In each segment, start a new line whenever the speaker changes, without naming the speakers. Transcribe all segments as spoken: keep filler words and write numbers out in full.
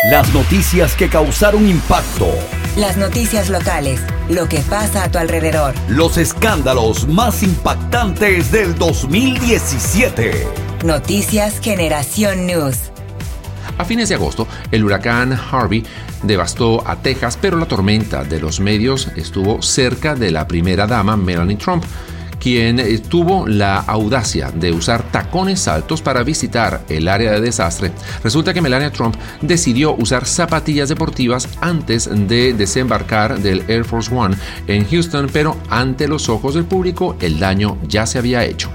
Las noticias que causaron impacto.
Las noticias locales, lo que pasa a tu alrededor.
Los escándalos más impactantes del dos mil diecisiete.
Noticias Generación News.
A fines de agosto, el huracán Harvey devastó a Texas, pero la tormenta de los medios estuvo cerca de la primera dama Melania Trump, quien tuvo la audacia de usar tacones altos para visitar el área de desastre. Resulta que Melania Trump decidió usar zapatillas deportivas antes de desembarcar del Air Force One en Houston, pero ante los ojos del público el daño ya se había hecho.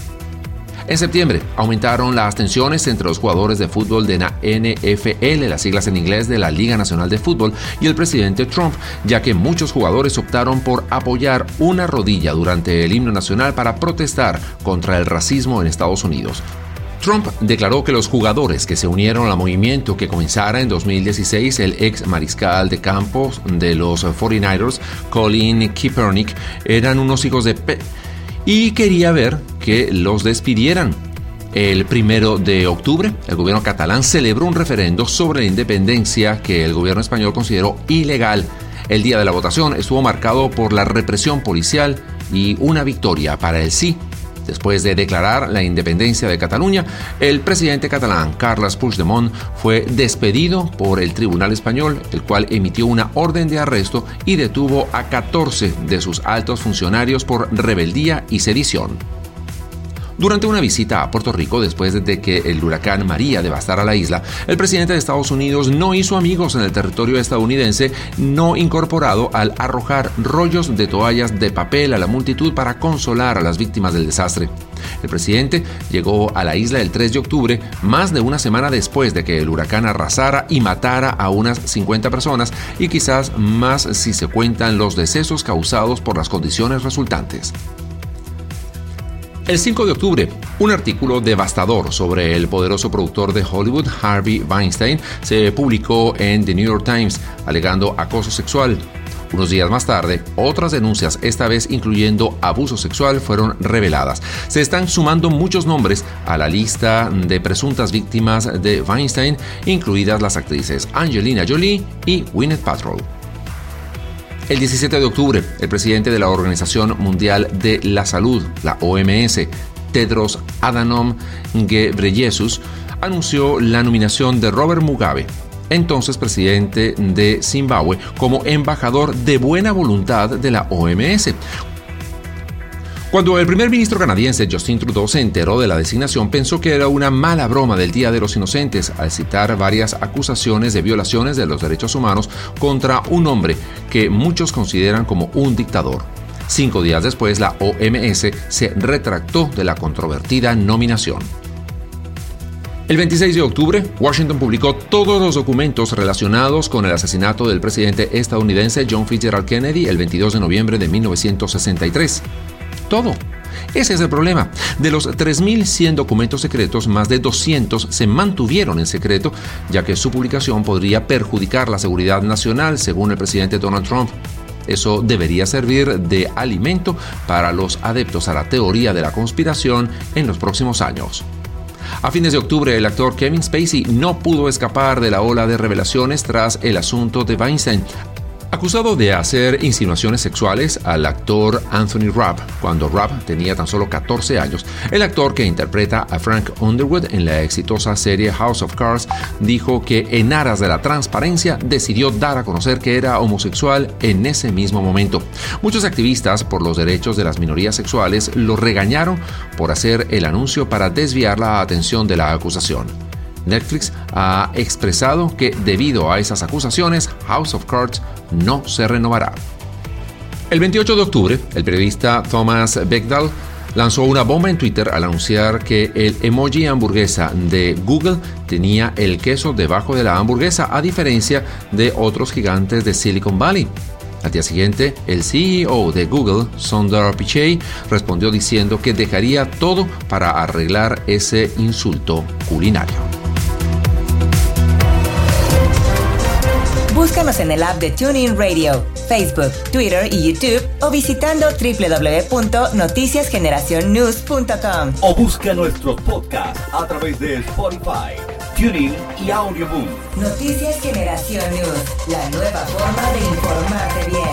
En septiembre aumentaron las tensiones entre los jugadores de fútbol de la N F L, las siglas en inglés de la Liga Nacional de Fútbol, y el presidente Trump, ya que muchos jugadores optaron por apoyar una rodilla durante el himno nacional para protestar contra el racismo en Estados Unidos. Trump declaró que los jugadores que se unieron al movimiento que comenzara en dos mil dieciséis, el ex mariscal de campo de los cuarenta y nueve ers, Colin Kaepernick, eran unos hijos de pe... y quería ver que los despidieran. El primero de octubre, el gobierno catalán celebró un referendo sobre la independencia que el gobierno español consideró ilegal. El día de la votación estuvo marcado por la represión policial y una victoria para el sí. Después de declarar la independencia de Cataluña, el presidente catalán, Carles Puigdemont, fue despedido por el Tribunal Español, el cual emitió una orden de arresto y detuvo a catorce de sus altos funcionarios por rebeldía y sedición. Durante una visita a Puerto Rico, después de que el huracán María devastara la isla, el presidente de Estados Unidos no hizo amigos en el territorio estadounidense no incorporado al arrojar rollos de toallas de papel a la multitud para consolar a las víctimas del desastre. El presidente llegó a la isla el tres de octubre, más de una semana después de que el huracán arrasara y matara a unas cincuenta personas, y quizás más si se cuentan los decesos causados por las condiciones resultantes. El cinco de octubre, un artículo devastador sobre el poderoso productor de Hollywood, Harvey Weinstein, se publicó en The New York Times, alegando acoso sexual. Unos días más tarde, otras denuncias, esta vez incluyendo abuso sexual, fueron reveladas. Se están sumando muchos nombres a la lista de presuntas víctimas de Weinstein, incluidas las actrices Angelina Jolie y Gwyneth Paltrow. El diecisiete de octubre, el presidente de la Organización Mundial de la Salud, la O M S, Tedros Adhanom Ghebreyesus, anunció la nominación de Robert Mugabe, entonces presidente de Zimbabue, como embajador de buena voluntad de la O M S. Cuando el primer ministro canadiense Justin Trudeau se enteró de la designación, pensó que era una mala broma del Día de los Inocentes, al citar varias acusaciones de violaciones de los derechos humanos contra un hombre que muchos consideran como un dictador. Cinco días después, la O M S se retractó de la controvertida nominación. El veintiséis de octubre, Washington publicó todos los documentos relacionados con el asesinato del presidente estadounidense John Fitzgerald Kennedy el veintidós de noviembre de mil novecientos sesenta y tres. Todo. Ese es el problema. De los tres mil cien documentos secretos, más de doscientos se mantuvieron en secreto, ya que su publicación podría perjudicar la seguridad nacional, según el presidente Donald Trump. Eso debería servir de alimento para los adeptos a la teoría de la conspiración en los próximos años. A fines de octubre, el actor Kevin Spacey no pudo escapar de la ola de revelaciones tras el asunto de Weinstein. Acusado de hacer insinuaciones sexuales al actor Anthony Rapp cuando Rapp tenía tan solo catorce años, el actor que interpreta a Frank Underwood en la exitosa serie House of Cards dijo que en aras de la transparencia decidió dar a conocer que era homosexual en ese mismo momento. Muchos activistas por los derechos de las minorías sexuales lo regañaron por hacer el anuncio para desviar la atención de la acusación. Netflix ha expresado que debido a esas acusaciones, House of Cards no se renovará. El veintiocho de octubre, el periodista Thomas Beckdahl lanzó una bomba en Twitter al anunciar que el emoji hamburguesa de Google tenía el queso debajo de la hamburguesa, a diferencia de otros gigantes de Silicon Valley. Al día siguiente, el C E O de Google, Sundar Pichai, respondió diciendo que dejaría todo para arreglar ese insulto culinario.
Búscanos en el app de TuneIn Radio, Facebook, Twitter y YouTube o visitando doble u doble u doble u punto noticias generación news punto com.
O busca nuestros podcasts a través de Spotify, TuneIn y Audioboom.
Noticias Generación News, la nueva forma de informarte bien.